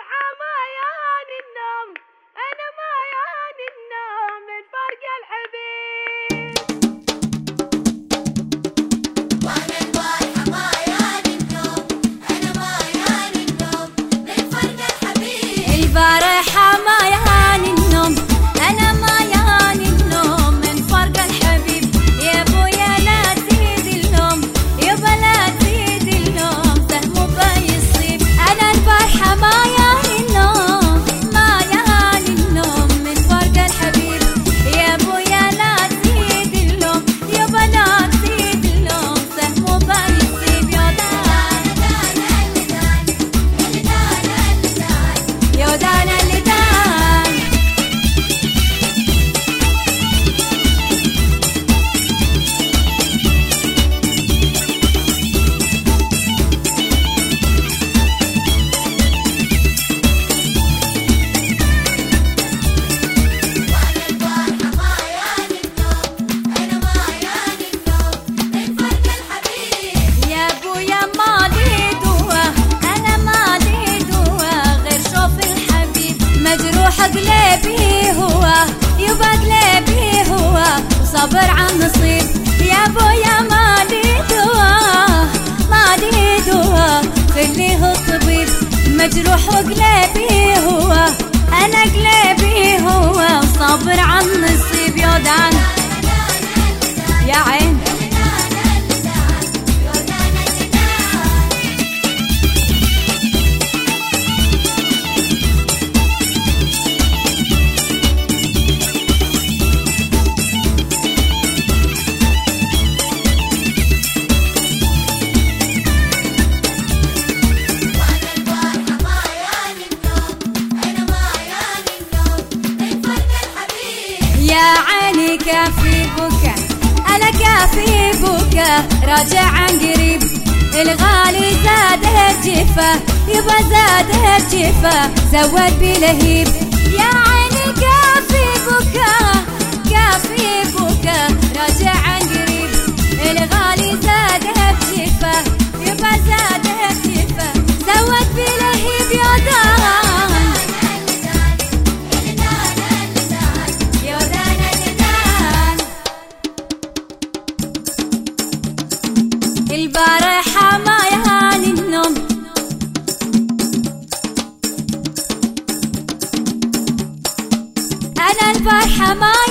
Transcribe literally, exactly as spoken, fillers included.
الفرحة ما ياني النوم، أنا ما ياني النوم من فرق الحبيب. وأنا الفرحة ما ياني النوم، أنا ما ياني النوم من فرق الحبيب. البارحة ما يهاني النوم، أنا ما يهاني النوم من فرق الحبيب. يا بويا لا تزيد اللوم، يبا لا تزيد اللوم، سهم بيصيب. أنا البارحة ما يهاني النوم، ما يهاني النوم من فرق الحبيب. يا بويا لا تزيد اللوم، يبا لا تزيد اللوم، سهم بيصيب. يا دانا يا دانا اللي دان. يا بويا مالي دوا، أنا مالي دوا غير شوف الحبيب. مجروح قلبي هو، يبا قلبي هو، وصبر عن نصيب. يا بويا مالي دوا، مالي دوا خليه الطبيب. مجروح قلبي هو، أنا قلبي هو، وصبر عن نصيب. يا دان يا عين يا عيني كافي بكى، أنا كافي بكى راجع عن قريب. الغالي زاده الجفا، يبا زاده الجفا زود بلهيب. يا عيني كافي بكى، كافي بكى راجع عن قريب. الغالي زاده الجفا، يبا زاده الجفا زود بلهيب. يا دان البارحة ما يهاني النوم، أنا البارحة ما